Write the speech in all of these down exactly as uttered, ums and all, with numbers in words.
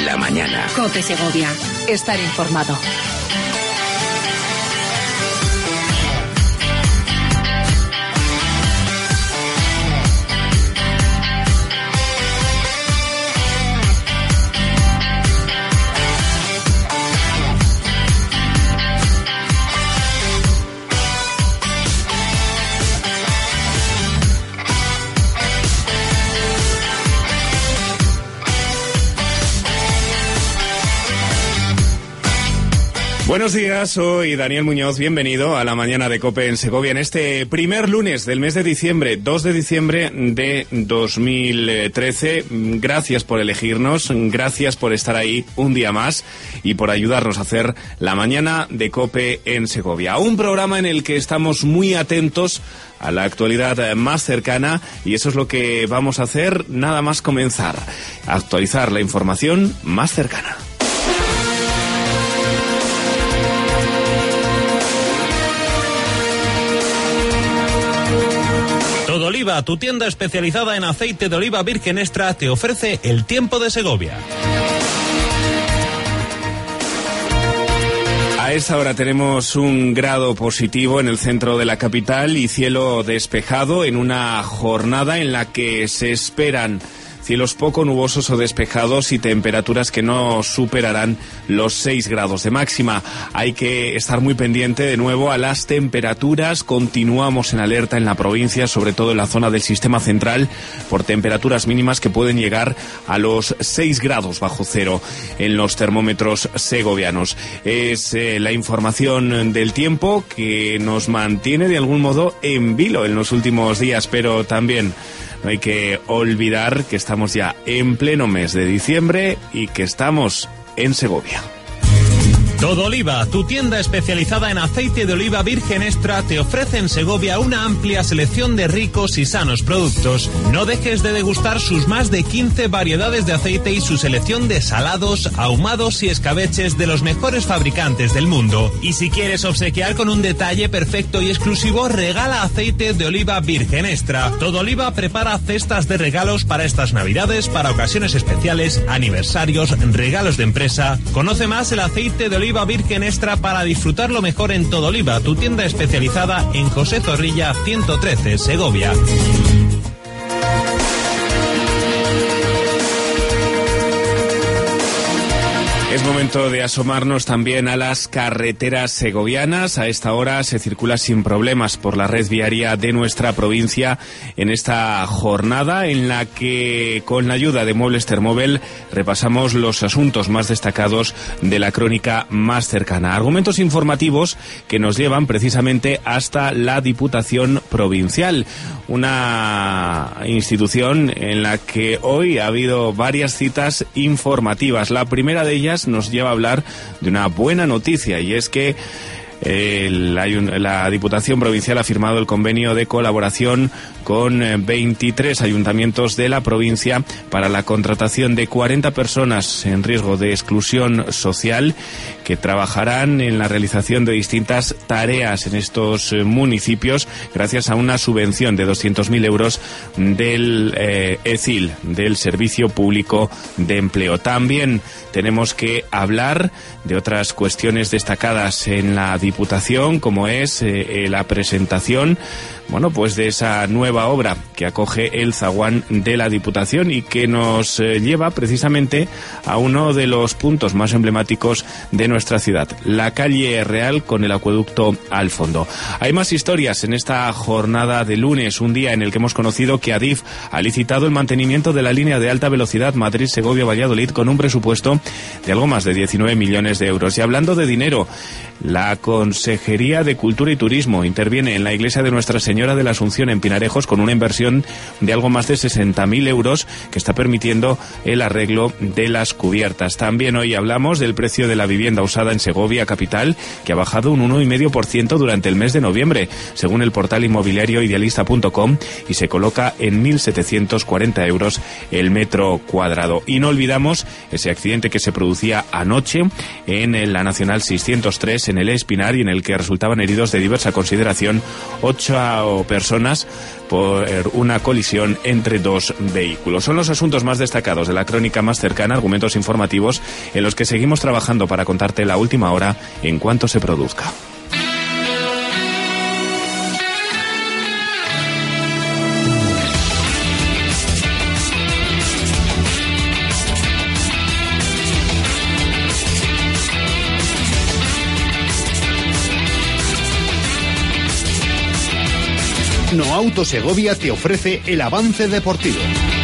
la mañana. COPE Segovia. Estar informado. Buenos días, soy Daniel Muñoz, bienvenido a la mañana de COPE en Segovia en este primer lunes del mes de diciembre, dos de diciembre de dos mil trece. Gracias por elegirnos, gracias por estar ahí un día más y por ayudarnos a hacer la mañana de COPE en Segovia. Un programa en el que estamos muy atentos a la actualidad más cercana y eso es lo que vamos a hacer nada más comenzar, actualizar la información más cercana. Todoliva, tu tienda especializada en aceite de oliva virgen extra, te ofrece el tiempo de Segovia. A esta hora tenemos un grado positivo en el centro de la capital y cielo despejado en una jornada en la que se esperan cielos poco nubosos o despejados y temperaturas que no superarán los seis grados de máxima. Hay que estar muy pendiente de nuevo a las temperaturas. Continuamos en alerta en la provincia, sobre todo en la zona del sistema central, por temperaturas mínimas que pueden llegar a los seis grados bajo cero en los termómetros segovianos. Es eh, la información del tiempo que nos mantiene de algún modo en vilo en los últimos días, pero también no hay que olvidar que estamos ya en pleno mes de diciembre y que estamos en Segovia. Todoliva, tu tienda especializada en aceite de oliva virgen extra, te ofrece en Segovia una amplia selección de ricos y sanos productos. No dejes de degustar sus más de quince variedades de aceite y su selección de salados, ahumados y escabeches de los mejores fabricantes del mundo. Y si quieres obsequiar con un detalle perfecto y exclusivo, regala aceite de oliva virgen extra. Todoliva prepara cestas de regalos para estas navidades, para ocasiones especiales, aniversarios, regalos de empresa. Conoce más el aceite de oliva virgen extra para disfrutarlo mejor en Todoliva, tu tienda especializada en José Zorrilla ciento trece, Segovia. Es momento de asomarnos también a las carreteras segovianas. A esta hora se circula sin problemas por la red viaria de nuestra provincia en esta jornada en la que, con la ayuda de Muebles Termóvel, repasamos los asuntos más destacados de la crónica más cercana. Argumentos informativos que nos llevan precisamente hasta la Diputación Provincial, una institución en la que hoy ha habido varias citas informativas. La primera de ellas nos lleva a hablar de una buena noticia y es que El, la Diputación Provincial ha firmado el convenio de colaboración con veintitrés ayuntamientos de la provincia para la contratación de cuarenta personas en riesgo de exclusión social que trabajarán en la realización de distintas tareas en estos municipios gracias a una subvención de doscientos mil euros del eh, E C I L, del Servicio Público de Empleo. También tenemos que hablar de otras cuestiones destacadas en la Diputación, como es eh, la presentación, bueno, pues de esa nueva obra que acoge el zaguán de la Diputación y que nos eh, lleva precisamente a uno de los puntos más emblemáticos de nuestra ciudad, la calle Real con el acueducto al fondo. Hay más historias en esta jornada de lunes, un día en el que hemos conocido que Adif ha licitado el mantenimiento de la línea de alta velocidad Madrid-Segovia-Valladolid con un presupuesto de algo más de diecinueve millones de euros. Y hablando de dinero, la Consejería de Cultura y Turismo interviene en la iglesia de Nuestra Señora de la Asunción en Pinarejos con una inversión de algo más de sesenta mil euros que está permitiendo el arreglo de las cubiertas. También hoy hablamos del precio de la vivienda usada en Segovia capital, que ha bajado un uno coma cinco por ciento durante el mes de noviembre, según el portal inmobiliario idealista punto com, y se coloca en mil setecientos cuarenta euros el metro cuadrado. Y no olvidamos ese accidente que se producía anoche en la Nacional seiscientos tres en el Espinal Espinar y en el que resultaban heridos de diversa consideración ocho personas por una colisión entre dos vehículos. Son los asuntos más destacados de la crónica más cercana, argumentos informativos en los que seguimos trabajando para contarte la última hora en cuanto se produzca. No Auto Segovia te ofrece el avance deportivo.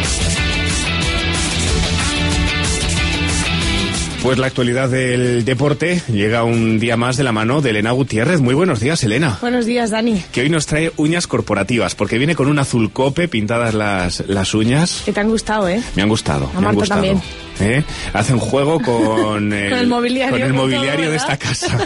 Pues la actualidad del deporte llega un día más de la mano de Elena Gutiérrez. Muy buenos días, Elena. Buenos días, Dani. Que hoy nos trae uñas corporativas, porque viene con un azul cope pintadas las, las uñas. Que te han gustado, ¿eh? Me han gustado. A me han Marta gustado. también. ¿Eh? Hacen juego con el, con el mobiliario, con el con mobiliario todo, de esta casa.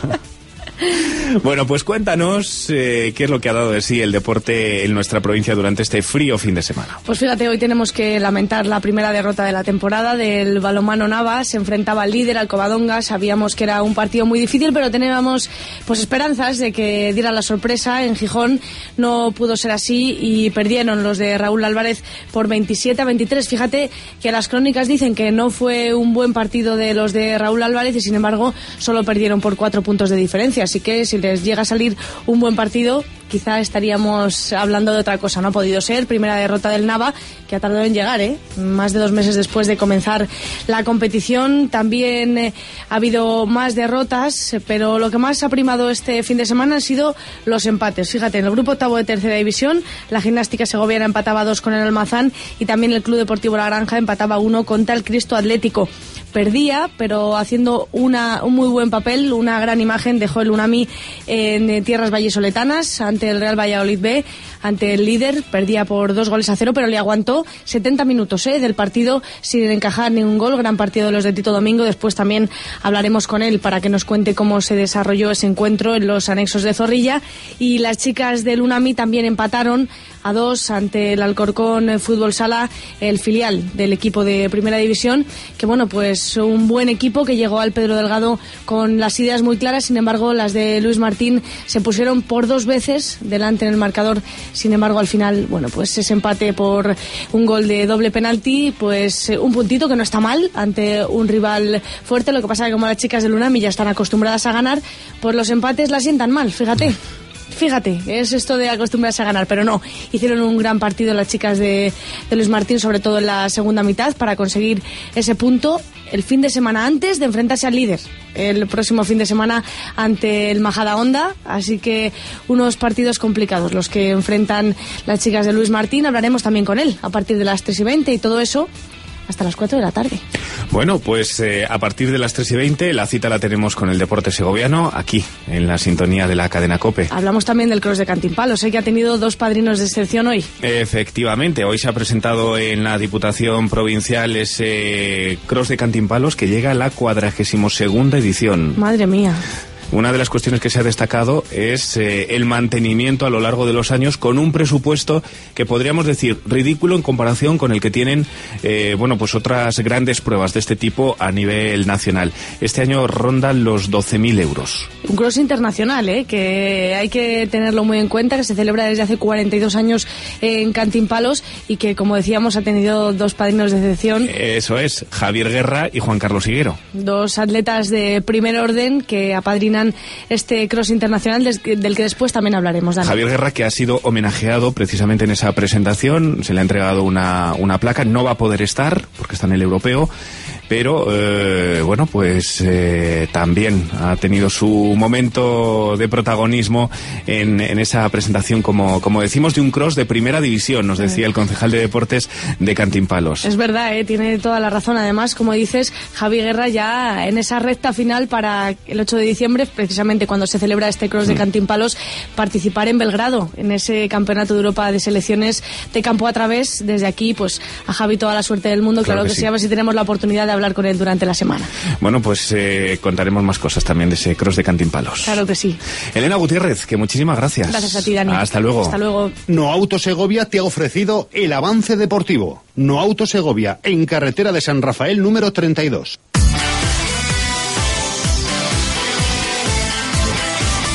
Bueno, pues cuéntanos eh, qué es lo que ha dado de sí el deporte en nuestra provincia durante este frío fin de semana. Pues fíjate, hoy tenemos que lamentar la primera derrota de la temporada del balonmano Nava. Se enfrentaba al líder, al Covadonga. Sabíamos que era un partido muy difícil, pero teníamos pues esperanzas de que diera la sorpresa. En Gijón no pudo ser así y perdieron los de Raúl Álvarez por veintisiete a veintitrés. Fíjate que las crónicas dicen que no fue un buen partido de los de Raúl Álvarez y sin embargo solo perdieron por cuatro puntos de diferencia. Así que si les llega a salir un buen partido, quizá estaríamos hablando de otra cosa. No ha podido ser. Primera derrota del Nava, que ha tardado en llegar, ¿eh? Más de dos meses después de comenzar la competición. También eh, ha habido más derrotas, pero lo que más ha primado este fin de semana han sido los empates. Fíjate, en el grupo octavo de tercera división, la Gimnástica Segoviana empataba dos con el Almazán y también el Club Deportivo La Granja empataba uno contra el Cristo Atlético. Perdía, pero haciendo una, un muy buen papel, una gran imagen dejó el Unami en tierras vallesoletanas ante el Real Valladolid B, ante el líder. Perdía por dos goles a cero, pero le aguantó setenta minutos ¿eh? del partido sin encajar ningún gol. Gran partido de los de Tito Domingo. Después también hablaremos con él para que nos cuente cómo se desarrolló ese encuentro en los anexos de Zorrilla. Y las chicas del Unami también empataron a dos ante el Alcorcón Fútbol Sala, el filial del equipo de Primera División, que bueno, pues un buen equipo que llegó al Pedro Delgado con las ideas muy claras. Sin embargo, las de Luis Martín se pusieron por dos veces delante en el marcador. Sin embargo, al final, bueno, pues ese empate por un gol de doble penalti, pues un puntito que no está mal ante un rival fuerte. Lo que pasa es que como las chicas del Unami ya están acostumbradas a ganar, pues los empates las sientan mal, fíjate. Fíjate, es esto de acostumbrarse a ganar, pero no. Hicieron un gran partido las chicas de, de Luis Martín, sobre todo en la segunda mitad, para conseguir ese punto el fin de semana antes de enfrentarse al líder, el próximo fin de semana ante el Majadahonda. Así que unos partidos complicados los que enfrentan las chicas de Luis Martín. Hablaremos también con él a partir de las tres y veinte y todo eso hasta las cuatro de la tarde. Bueno, pues eh, a partir de las tres y veinte la cita la tenemos con el deporte segoviano aquí, en la sintonía de la cadena COPE. Hablamos también del cross de Cantimpalos, sé que ha tenido dos padrinos de excepción hoy. Efectivamente, hoy se ha presentado en la Diputación Provincial ese cross de Cantimpalos que llega a la cuadragésimo segunda edición. Madre mía. Una de las cuestiones que se ha destacado es eh, el mantenimiento a lo largo de los años con un presupuesto que podríamos decir ridículo en comparación con el que tienen eh, bueno, pues otras grandes pruebas de este tipo a nivel nacional. Este año rondan los doce mil euros. Un cross internacional, ¿eh? Que hay que tenerlo muy en cuenta, que se celebra desde hace cuarenta y dos años en Cantimpalos y que, como decíamos, ha tenido dos padrinos de excepción. Eso es, Javier Guerra y Juan Carlos Higuero. Dos atletas de primer orden que apadrinan este cross internacional del que después también hablaremos, Dani. Javier Guerra, que ha sido homenajeado precisamente en esa presentación, se le ha entregado una, una placa, no va a poder estar porque está en el europeo, pero eh, bueno, pues eh, también ha tenido su momento de protagonismo en, en esa presentación, como, como decimos, de un cross de primera división, nos decía el concejal de deportes de Cantimpalos. Es verdad, ¿eh? Tiene toda la razón. Además, como dices, Javi Guerra ya en esa recta final para el ocho de diciembre, precisamente cuando se celebra este cross de Cantimpalos, participar en Belgrado, en ese campeonato de Europa de selecciones de campo a través. Desde aquí, pues a Javi toda la suerte del mundo, claro, claro que, que sí, a ver si tenemos la oportunidad de hablar con él durante la semana. Bueno, pues eh, contaremos más cosas también de ese cross de Cantimpalos. Claro que sí. Elena Gutiérrez, que muchísimas gracias. Gracias a ti, Dani. Hasta luego. Hasta luego. No Auto Segovia te ha ofrecido el avance deportivo. No Auto Segovia, en carretera de San Rafael número treinta y dos.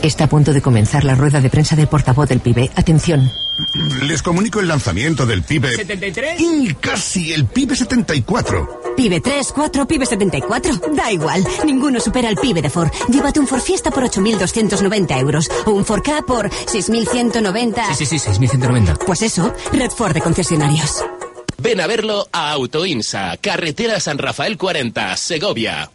Está a punto de comenzar la rueda de prensa del portavoz del P I B. Atención. Les comunico el lanzamiento del P I B... ¿setenta y tres? Y casi, el P I B setenta y cuatro. P I B tres, cuatro, P I B setenta y cuatro. Da igual, ninguno supera al P I B de Ford. Llévate un Ford Fiesta por ocho mil doscientos noventa euros o un Ford Ka por seis mil ciento noventa. Sí, sí, sí, seis mil ciento noventa. Pues eso, Red Ford de concesionarios. Ven a verlo a Autoinsa, carretera San Rafael cuarenta, Segovia.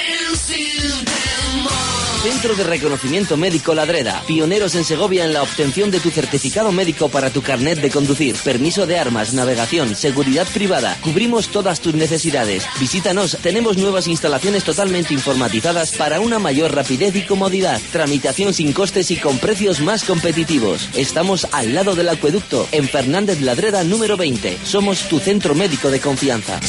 Centro de Reconocimiento Médico Ladreda. Pioneros en Segovia en la obtención de tu certificado médico para tu carnet de conducir, permiso de armas, navegación, seguridad privada. Cubrimos todas tus necesidades. Visítanos, tenemos nuevas instalaciones totalmente informatizadas para una mayor rapidez y comodidad. Tramitación sin costes y con precios más competitivos. Estamos al lado del acueducto, en Fernández Ladreda número veinte. Somos tu centro médico de confianza.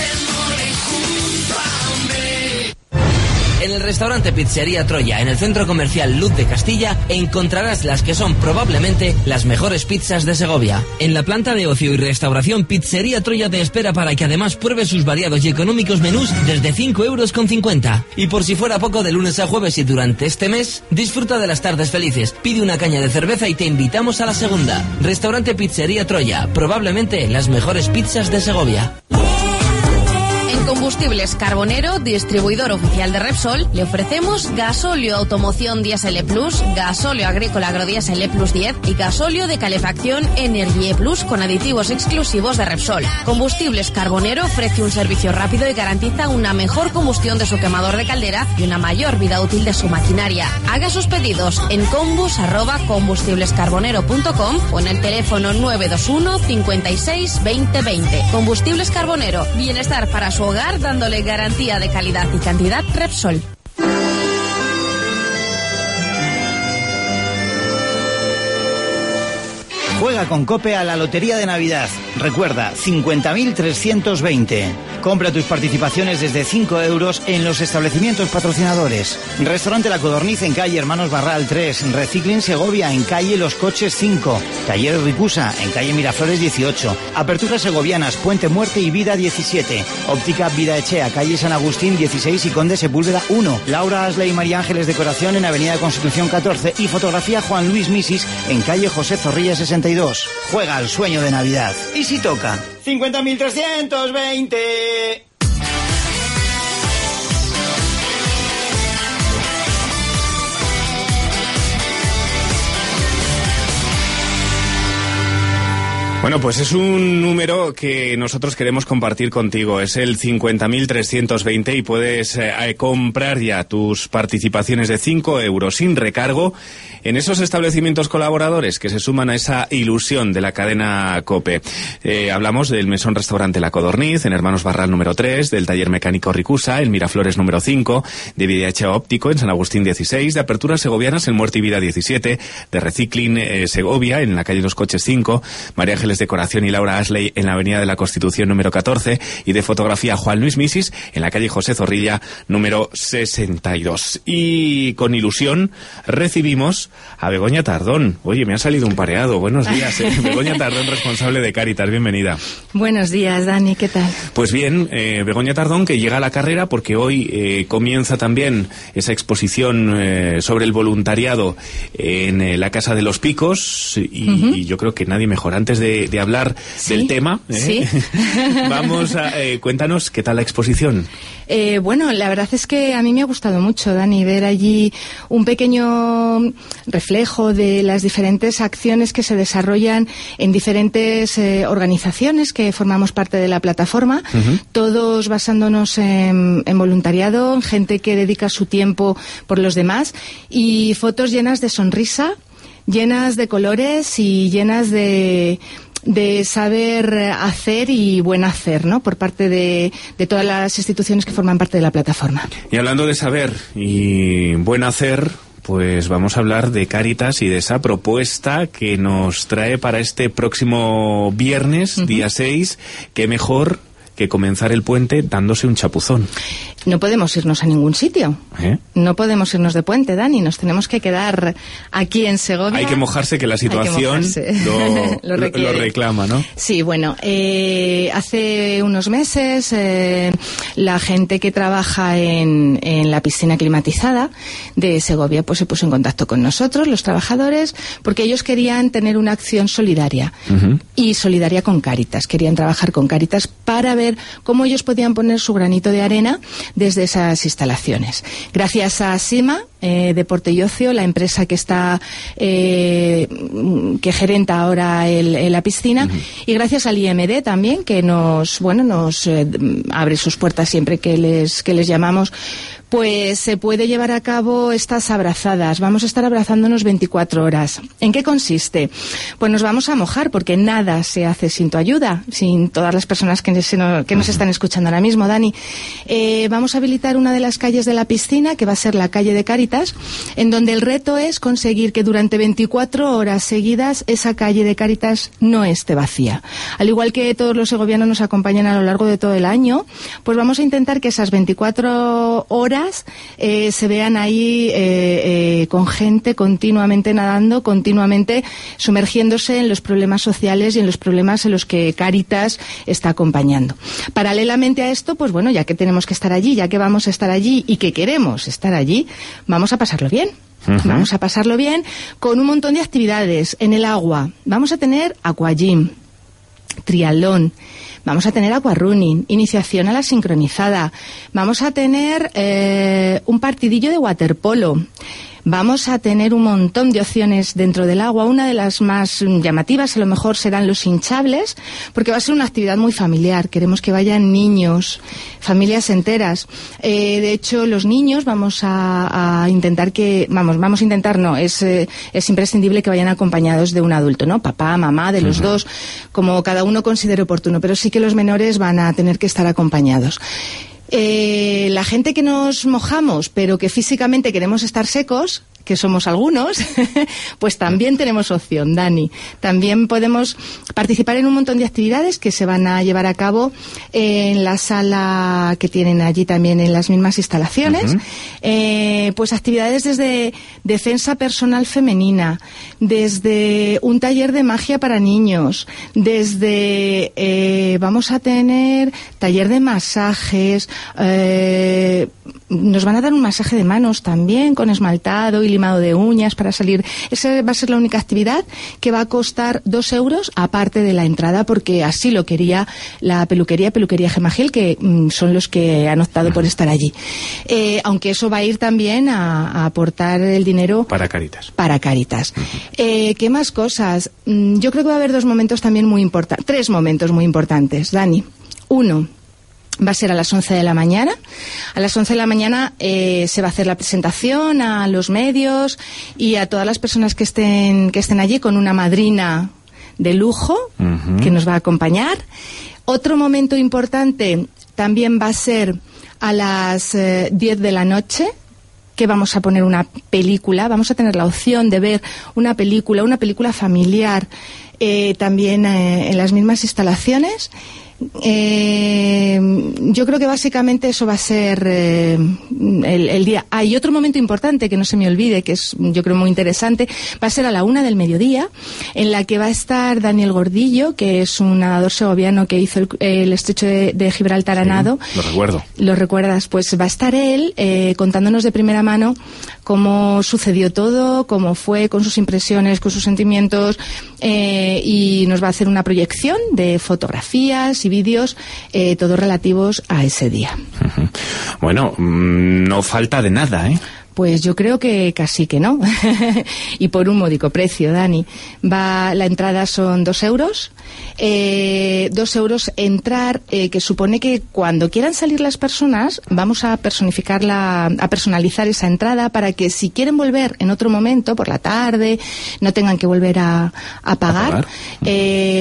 En el restaurante Pizzería Troya, en el centro comercial Luz de Castilla, encontrarás las que son probablemente las mejores pizzas de Segovia. En la planta de ocio y restauración, Pizzería Troya te espera para que además pruebes sus variados y económicos menús desde cinco euros con cincuenta. Y por si fuera poco, de lunes a jueves y durante este mes, disfruta de las tardes felices, pide una caña de cerveza y te invitamos a la segunda. Restaurante Pizzería Troya, probablemente las mejores pizzas de Segovia. Combustibles Carbonero, distribuidor oficial de Repsol, le ofrecemos gasóleo automoción Diesel E Plus, gasóleo agrícola agrodiesel E Plus diez y gasóleo de calefacción Energie Plus con aditivos exclusivos de Repsol. Combustibles Carbonero ofrece un servicio rápido y garantiza una mejor combustión de su quemador de caldera y una mayor vida útil de su maquinaria. Haga sus pedidos en combus arroba combustiblescarbonero punto com o en el teléfono nueve dos uno cincuenta y seis veinte veinte. Combustibles Carbonero, bienestar para su hogar, dándole garantía de calidad y cantidad Repsol. Juega con COPE a la Lotería de Navidad. Recuerda, cincuenta mil trescientos veinte. Compra tus participaciones desde cinco euros en los establecimientos patrocinadores. Restaurante La Codorniz en calle Hermanos Barral tres. Recicling Segovia en calle Los Coches cinco. Taller Ricusa en calle Miraflores dieciocho. Aperturas Segovianas, Puente Muerte y Vida diecisiete. Óptica Vida Echea, calle San Agustín dieciséis y Conde Sepúlveda uno. Laura Asley y María Ángeles Decoración en avenida Constitución catorce. Y fotografía Juan Luis Misis en calle José Zorrilla sesenta y dos. Juega al sueño de Navidad. ¿Y si toca? cincuenta mil trescientos veinte. Bueno, pues es un número que nosotros queremos compartir contigo. Es el cincuenta mil trescientos veinte y puedes eh, comprar ya tus participaciones de cinco euros sin recargo en esos establecimientos colaboradores que se suman a esa ilusión de la cadena COPE. Eh, hablamos del Mesón Restaurante La Codorniz, en Hermanos Barral número tres, del Taller Mecánico Ricusa, en Miraflores número cinco, de Videacha Óptico, en San Agustín dieciséis, de Aperturas Segovianas en Muerte y Vida diecisiete, de Recicling eh, Segovia, en la calle Los Coches cinco, María Ángeles Decoración y Laura Asley en la avenida de la Constitución número catorce, y de Fotografía Juan Luis Misis en la calle José Zorrilla número sesenta y dos. Y con ilusión recibimos a Begoña Tardón. Oye, me ha salido un pareado. Buenos días, ¿eh? Begoña Tardón, responsable de Cáritas. Bienvenida. Buenos días, Dani. ¿Qué tal? Pues bien, eh, Begoña Tardón, que llega a la carrera porque hoy eh, comienza también esa exposición eh, sobre el voluntariado en eh, la Casa de los Picos y, uh-huh. y yo creo que nadie mejor. Antes de, de hablar ¿Sí? del tema, ¿eh? ¿Sí? Vamos a... Eh, cuéntanos, ¿qué tal la exposición? Eh, bueno, la verdad es que a mí me ha gustado mucho, Dani, ver allí un pequeño reflejo de las diferentes acciones que se desarrollan en diferentes eh, organizaciones que formamos parte de la plataforma, uh-huh. todos basándonos en, en voluntariado, en gente que dedica su tiempo por los demás, y fotos llenas de sonrisa, llenas de colores y llenas de... de saber hacer y buen hacer, ¿no? Por parte de, de todas las instituciones que forman parte de la plataforma. Y hablando de saber y buen hacer, pues vamos a hablar de Cáritas y de esa propuesta que nos trae para este próximo viernes, uh-huh. día seis, qué mejor que comenzar el puente dándose un chapuzón. No podemos irnos a ningún sitio. ¿Eh? No podemos irnos de puente, Dani. Nos tenemos que quedar aquí en Segovia. Hay que mojarse, que la situación lo, lo, lo, lo reclama, ¿no? Sí, bueno, eh, hace unos meses eh, la gente que trabaja en, en la piscina climatizada de Segovia pues se puso en contacto con nosotros, los trabajadores, porque ellos querían tener una acción solidaria. Uh-huh. Y solidaria con Cáritas. Querían trabajar con Cáritas para ver cómo ellos podían poner su granito de arena desde esas instalaciones. Gracias a SIMA, eh, Deporte y Ocio, la empresa que está eh, que gerenta ahora el, el, la piscina, uh-huh. y gracias al I M D también, que nos bueno nos eh, abre sus puertas siempre que les que les llamamos, pues se puede llevar a cabo estas abrazadas. Vamos a estar abrazándonos veinticuatro horas. ¿En qué consiste? Pues nos vamos a mojar, porque nada se hace sin tu ayuda, sin todas las personas que, se nos, que nos están escuchando ahora mismo, Dani. Eh, vamos a habilitar una de las calles de la piscina, que va a ser la calle de Cáritas, en donde el reto es conseguir que durante veinticuatro horas seguidas esa calle de Cáritas no esté vacía. Al igual que todos los segovianos nos acompañan a lo largo de todo el año, pues vamos a intentar que esas veinticuatro horas Eh, se vean ahí eh, eh, con gente continuamente nadando, continuamente sumergiéndose en los problemas sociales y en los problemas en los que Cáritas está acompañando. Paralelamente a esto, pues bueno, ya que tenemos que estar allí, ya que vamos a estar allí y que queremos estar allí, vamos a pasarlo bien. Uh-huh. Vamos a pasarlo bien con un montón de actividades en el agua. Vamos a tener aquagym, triatlón, vamos a tener aquarunning, iniciación a la sincronizada, vamos a tener eh, un partidillo de waterpolo. Vamos a tener un montón de opciones dentro del agua. Una de las más llamativas a lo mejor serán los hinchables, porque va a ser una actividad muy familiar. Queremos que vayan niños, familias enteras. Eh, de hecho, los niños vamos a, a intentar que, vamos, vamos a intentar, no, es, eh, es imprescindible que vayan acompañados de un adulto, ¿no? Papá, mamá, de los uh-huh. dos, como cada uno considere oportuno. Pero sí que los menores van a tener que estar acompañados. Eh, la gente que nos mojamos, pero que físicamente queremos estar secos, que somos algunos, pues también tenemos opción, Dani. También podemos participar en un montón de actividades que se van a llevar a cabo en la sala que tienen allí también en las mismas instalaciones. Uh-huh. Eh, pues actividades desde defensa personal femenina, desde un taller de magia para niños, desde eh, vamos a tener taller de masajes, eh, nos van a dar un masaje de manos también con esmaltado y limado de uñas para salir. Esa va a ser la única actividad que va a costar dos euros aparte de la entrada, porque así lo quería la peluquería, Peluquería Gemma Gil, que mm, son los que han optado por estar allí. Eh, aunque eso va a ir también a, a aportar el dinero para Cáritas. Para Cáritas. Uh-huh. Eh, ¿Qué más cosas? Mm, yo creo que va a haber dos momentos también muy importantes, tres momentos muy importantes, Dani. Uno, va a ser a las once de la mañana. A las once de la mañana eh, se va a hacer la presentación a los medios y a todas las personas que estén, que estén allí, con una madrina de lujo uh-huh. que nos va a acompañar. Otro momento importante también va a ser a las eh, diez de la noche, que vamos a poner una película. Vamos a tener la opción de ver una película, una película familiar, eh, también eh, en las mismas instalaciones. Eh, yo creo que básicamente eso va a ser eh, el, el día. Hay otro momento importante que no se me olvide, que es yo creo muy interesante. Va a ser a la una del mediodía, en la que va a estar Daniel Gordillo, que es un nadador segoviano que hizo el, el estrecho de, de Gibraltar a nado. Sí, lo recuerdo. Lo recuerdas. Pues va a estar él eh, contándonos de primera mano cómo sucedió todo, cómo fue, con sus impresiones, con sus sentimientos, eh, y nos va a hacer una proyección de fotografías y vídeos, eh, todos relativos a ese día. Uh-huh. Bueno, mmm, no falta de nada, ¿eh? Pues yo creo que casi que no. Y por un módico precio, Dani. Va, la entrada son dos euros. Eh, dos euros entrar, eh, que supone que cuando quieran salir las personas, vamos a personificar la, a personalizar esa entrada para que si quieren volver en otro momento, por la tarde, no tengan que volver a, a pagar. ¿A pagar? Eh,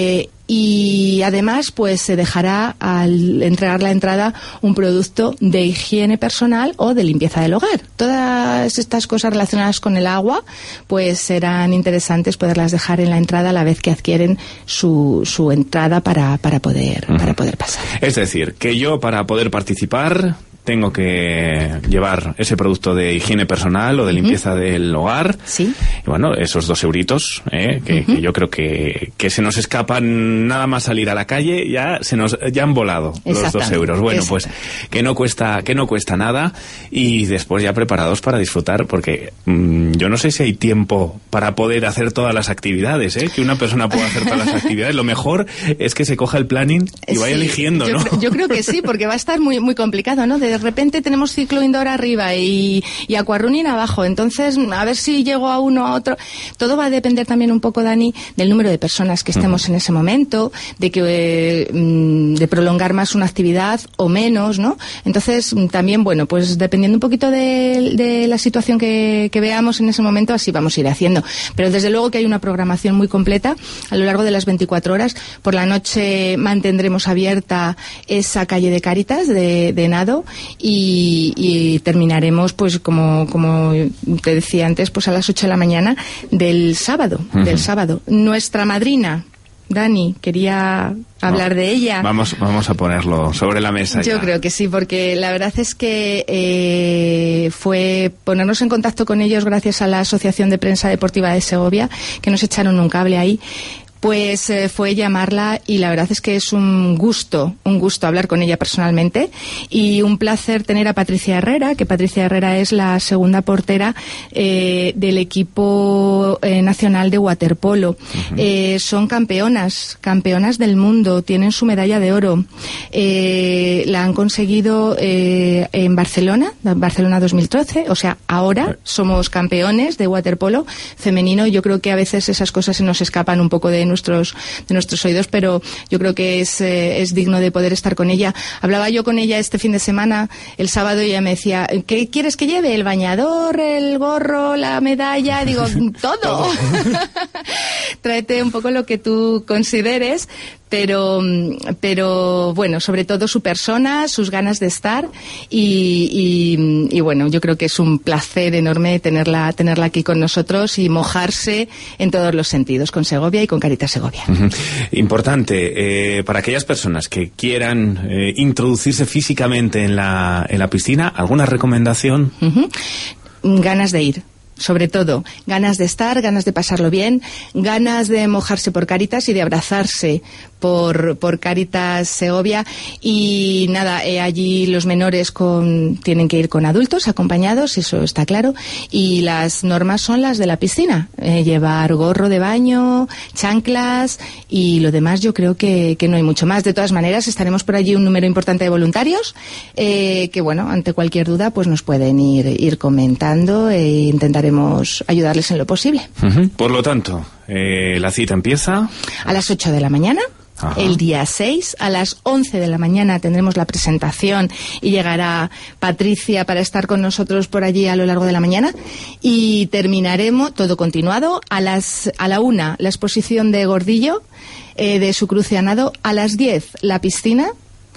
y además pues se dejará al entregar la entrada un producto de higiene personal o de limpieza del hogar. Todas estas cosas relacionadas con el agua pues serán interesantes poderlas dejar en la entrada a la vez que adquieren su, su entrada para, para, poder, uh-huh. para poder pasar. Es decir, que yo para poder participar tengo que llevar ese producto de higiene personal o de limpieza uh-huh. del hogar. Sí. Y bueno, esos dos euritos, ¿eh? que, uh-huh. que yo creo que, que se nos escapan nada más salir a la calle, ya se nos ya han volado los dos euros. Bueno, pues que no cuesta que no cuesta nada y después ya preparados para disfrutar, porque mmm, yo no sé si hay tiempo para poder hacer todas las actividades, ¿eh? Que una persona pueda hacer todas las actividades. Lo mejor es que se coja el planning y vaya sí, eligiendo, yo ¿no? Creo, yo creo que sí, porque va a estar muy muy complicado, ¿no? De De repente tenemos ciclo indoor arriba y, y aquarunning abajo, entonces a ver si llego a uno a otro. Todo va a depender también un poco, Dani, del número de personas que estemos uh-huh. en ese momento, de que eh, de prolongar más una actividad o menos, ¿no? Entonces también, bueno, pues dependiendo un poquito de, de la situación que, que veamos en ese momento, así vamos a ir haciendo. Pero desde luego que hay una programación muy completa a lo largo de las veinticuatro horas. Por la noche mantendremos abierta esa calle de Cáritas de, de nado y, y terminaremos, pues como, como te decía antes, pues a las ocho de la mañana del sábado, uh-huh. del sábado. Nuestra madrina, Dani, quería hablar no, de ella. Vamos, vamos a ponerlo sobre la mesa. Yo ya. creo que sí, porque la verdad es que eh, fue ponernos en contacto con ellos gracias a la Asociación de Prensa Deportiva de Segovia, que nos echaron un cable ahí. Pues eh, fue llamarla y la verdad es que es un gusto, un gusto hablar con ella personalmente y un placer tener a Patricia Herrera, que Patricia Herrera es la segunda portera eh, del equipo eh, nacional de waterpolo. Uh-huh. Eh, son campeonas, campeonas del mundo, tienen su medalla de oro. Eh, la han conseguido eh, en Barcelona, Barcelona dos mil trece, o sea, ahora somos campeones de waterpolo femenino. Yo creo que a veces esas cosas se nos escapan un poco de nuestros de nuestros oídos, pero yo creo que es, eh, es digno de poder estar con ella. Hablaba yo con ella este fin de semana, el sábado, y ella me decía, ¿qué quieres que lleve? ¿El bañador, el gorro, la medalla? Digo, todo. Tráete un poco lo que tú consideres, pero pero bueno, sobre todo su persona, sus ganas de estar y, y, y bueno, yo creo que es un placer enorme tenerla tenerla aquí con nosotros y mojarse en todos los sentidos, con Segovia y con Cáritas Segovia. Uh-huh. Importante, eh, para aquellas personas que quieran eh, introducirse físicamente en la, en la piscina, ¿alguna recomendación? Uh-huh. Ganas de ir. Sobre todo, ganas de estar, ganas de pasarlo bien, ganas de mojarse por Cáritas y de abrazarse por, por Cáritas Segovia. Y nada, eh, allí los menores con, tienen que ir con adultos acompañados, eso está claro. Y las normas son las de la piscina, eh, llevar gorro de baño, chanclas y lo demás yo creo que, que no hay mucho más. De todas maneras, estaremos por allí un número importante de voluntarios eh, que, bueno, ante cualquier duda pues nos pueden ir, ir comentando e intentaremos ayudarles en lo posible. Uh-huh. Por lo tanto, eh, la cita empieza a las ocho de la mañana. Ajá. El día seis, a las once de la mañana tendremos la presentación y llegará Patricia para estar con nosotros por allí a lo largo de la mañana y terminaremos todo continuado a las a la una la exposición de Gordillo eh, de su cruce a nado, a las diez la piscina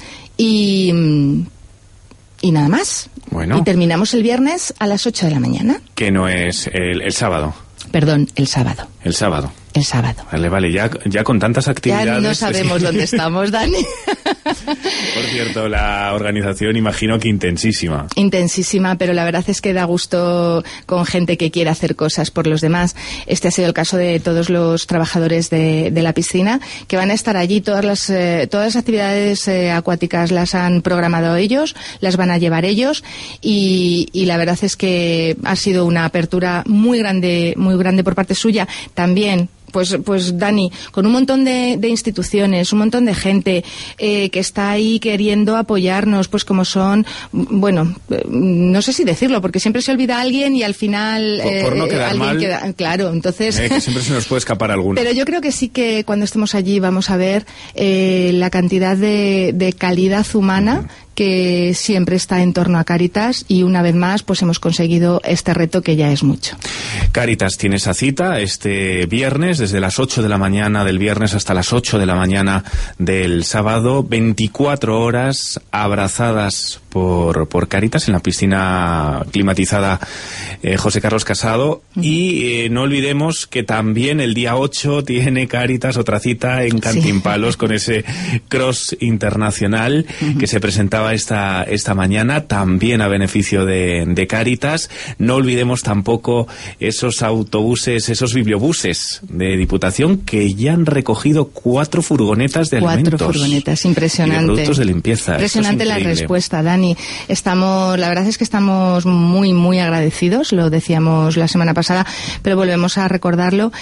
y y nada más. Bueno. Y terminamos el viernes a las ocho de la mañana. Que no es el, el sábado. Perdón, el sábado. El sábado. El sábado. Vale, vale, ya, ya con tantas actividades... Ya no sabemos dónde estamos, Dani. Por cierto, la organización imagino que intensísima. Intensísima, pero la verdad es que da gusto con gente que quiere hacer cosas por los demás. Este ha sido el caso de todos los trabajadores de, de la piscina, que van a estar allí. Todas las, eh, todas las actividades eh, acuáticas las han programado ellos, las van a llevar ellos, y, y la verdad es que ha sido una apertura muy grande, muy grande por parte suya. También Pues, pues Dani, con un montón de, de instituciones, un montón de gente eh, que está ahí queriendo apoyarnos, pues como son, bueno, eh, no sé si decirlo, porque siempre se olvida a alguien y al final por, por no quedar eh, alguien mal, queda, claro, entonces... Eh, que siempre se nos puede escapar alguno. Pero yo creo que sí que cuando estemos allí vamos a ver eh, la cantidad de, de calidad humana uh-huh. que siempre está en torno a Cáritas, y una vez más pues hemos conseguido este reto que ya es mucho. Cáritas tiene esa cita este viernes, desde las ocho de la mañana del viernes hasta las ocho de la mañana del sábado, veinticuatro horas abrazadas por, por Cáritas en la piscina climatizada eh, José Carlos Casado. Uh-huh. Y eh, no olvidemos que también el día ocho tiene Cáritas otra cita en Cantimpalos, sí, con ese cross internacional uh-huh. que se presentaba esta, esta mañana, también a beneficio de, de Cáritas. No olvidemos tampoco esos autobuses, esos bibliobuses de Diputación que ya han recogido cuatro furgonetas de cuatro alimentos. Cuatro furgonetas, impresionante. Y de productos de limpieza. Impresionante la respuesta, Dani. Estamos, la verdad es que estamos muy, muy agradecidos, lo decíamos la semana pasada, pero volvemos a recordarlo.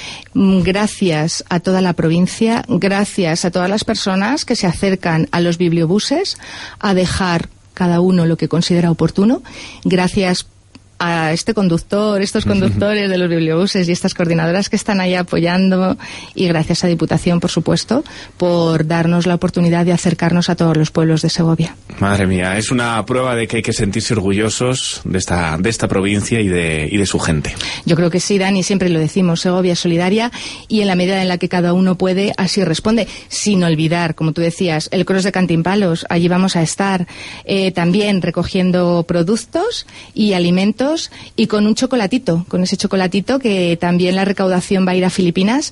Gracias a toda la provincia, gracias a todas las personas que se acercan a los bibliobuses a dejar cada uno lo que considera oportuno. Gracias a este conductor, estos conductores de los bibliobuses y estas coordinadoras que están ahí apoyando, y gracias a Diputación, por supuesto, por darnos la oportunidad de acercarnos a todos los pueblos de Segovia. Madre mía, es una prueba de que hay que sentirse orgullosos de esta, de esta provincia y de, y de su gente. Yo creo que sí, Dani, siempre lo decimos, Segovia es solidaria, y en la medida en la que cada uno puede, así responde, sin olvidar, como tú decías, el cross de Cantimpalos. Allí vamos a estar eh, también recogiendo productos y alimentos, y con un chocolatito, con ese chocolatito que también la recaudación va a ir a Filipinas,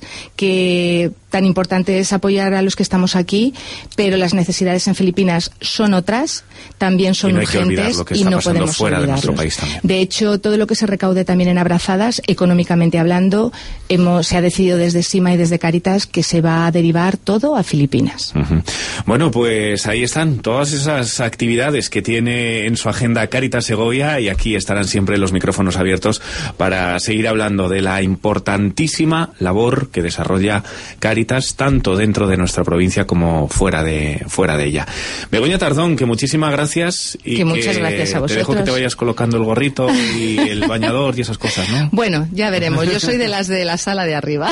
que tan importante es apoyar a los que estamos aquí, pero las necesidades en Filipinas son otras, también son y no urgentes, y no podemos fuera de nuestro olvidarlos. país también. De hecho, todo lo que se recaude también en Abrazadas, económicamente hablando, hemos, se ha decidido desde SIMA y desde Cáritas que se va a derivar todo a Filipinas. Uh-huh. Bueno, pues ahí están todas esas actividades que tiene en su agenda Cáritas Segovia, y aquí estarán siempre los micrófonos abiertos para seguir hablando de la importantísima labor que desarrolla Cáritas, tanto dentro de nuestra provincia como fuera de fuera de ella. Begoña Tardón, que muchísimas gracias, y que muchas gracias a vosotros. Te dejo que te vayas colocando el gorrito y el bañador y esas cosas, ¿no? Bueno, ya veremos. Yo soy de las de la sala de arriba.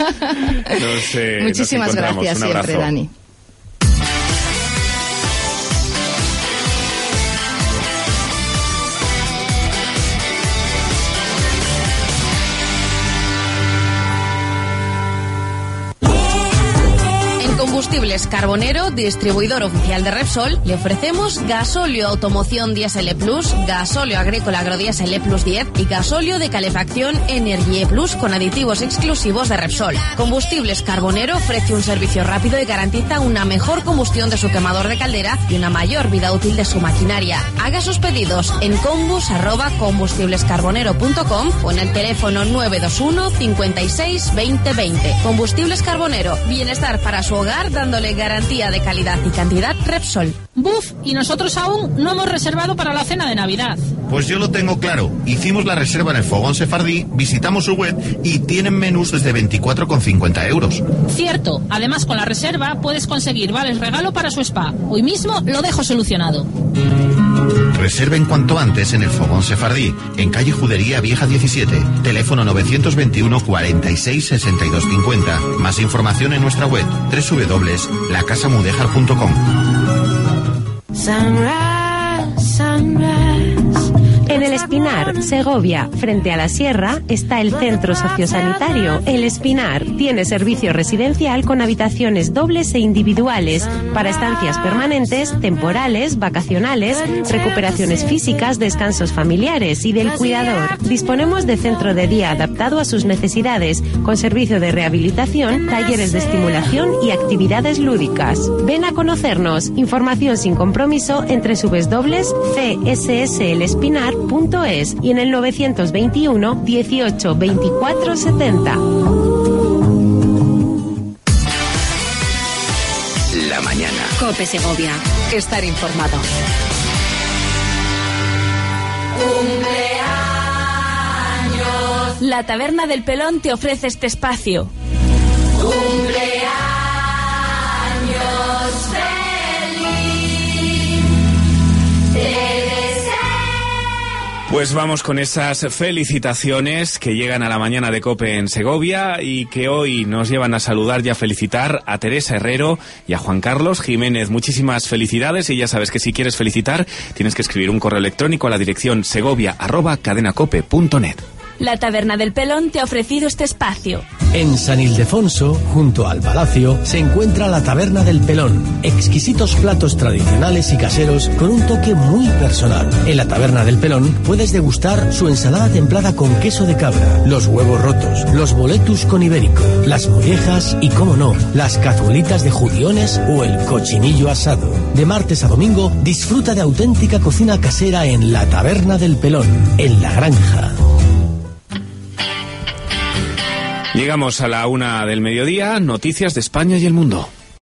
Nos, eh, muchísimas nos gracias siempre, Dani. Combustibles Carbonero, distribuidor oficial de Repsol, le ofrecemos gasóleo automoción Diesel E Plus, gasóleo agrícola agrodiesel E Plus diez y gasóleo de calefacción Energie Plus con aditivos exclusivos de Repsol. Combustibles Carbonero ofrece un servicio rápido y garantiza una mejor combustión de su quemador de caldera y una mayor vida útil de su maquinaria. Haga sus pedidos en combus arroba combustiblescarbonero punto com o en el teléfono nueve dos uno cincuenta y seis veinte veinte. Combustibles Carbonero, bienestar para su hogar, dándole garantía de calidad y cantidad Repsol. Buf, y nosotros aún no hemos reservado para la cena de Navidad. Pues yo lo tengo claro. Hicimos la reserva en el Fogón Sefardí, visitamos su web y tienen menús desde veinticuatro con cincuenta euros. Cierto. Además, con la reserva puedes conseguir vales regalo para su spa. Hoy mismo lo dejo solucionado. Reserven cuanto antes en el Fogón Sefardí, en calle Judería Vieja diecisiete, teléfono novecientos veintiuno cuarenta y seis sesenta y dos cincuenta. Más información en nuestra web doble u doble u doble u punto la casa mudéjar punto com. Sunrise, sunrise. En El Espinar, Segovia, frente a la Sierra, está el Centro Sociosanitario El Espinar. Tiene servicio residencial con habitaciones dobles e individuales para estancias permanentes, temporales, vacacionales, recuperaciones físicas, descansos familiares y del cuidador. Disponemos de centro de día adaptado a sus necesidades, con servicio de rehabilitación, talleres de estimulación y actividades lúdicas. Ven a conocernos. Información sin compromiso entre subes dobles c s s el espinar punto es y en el novecientos veintiuno dieciocho veinticuatro setenta. La mañana. COPE Segovia. Estar informado. Cumpleaños. La Taberna del Pelón te ofrece este espacio. Cumpleaños feliz. Te desea Pues vamos con esas felicitaciones que llegan a la mañana de COPE en Segovia y que hoy nos llevan a saludar y a felicitar a Teresa Herrero y a Juan Carlos Jiménez. Muchísimas felicidades y ya sabes que si quieres felicitar tienes que escribir un correo electrónico a la dirección segovia arroba cadenacope punto net. La Taberna del Pelón te ha ofrecido este espacio. En San Ildefonso, junto al Palacio, se encuentra la Taberna del Pelón. Exquisitos platos tradicionales y caseros con un toque muy personal. En la Taberna del Pelón puedes degustar su ensalada templada con queso de cabra, los huevos rotos, los boletus con ibérico, las mollejas y, cómo no, las cazuelitas de judiones o el cochinillo asado. De martes a domingo, disfruta de auténtica cocina casera en la Taberna del Pelón, en La Granja. Llegamos a la una del mediodía, noticias de España y el mundo.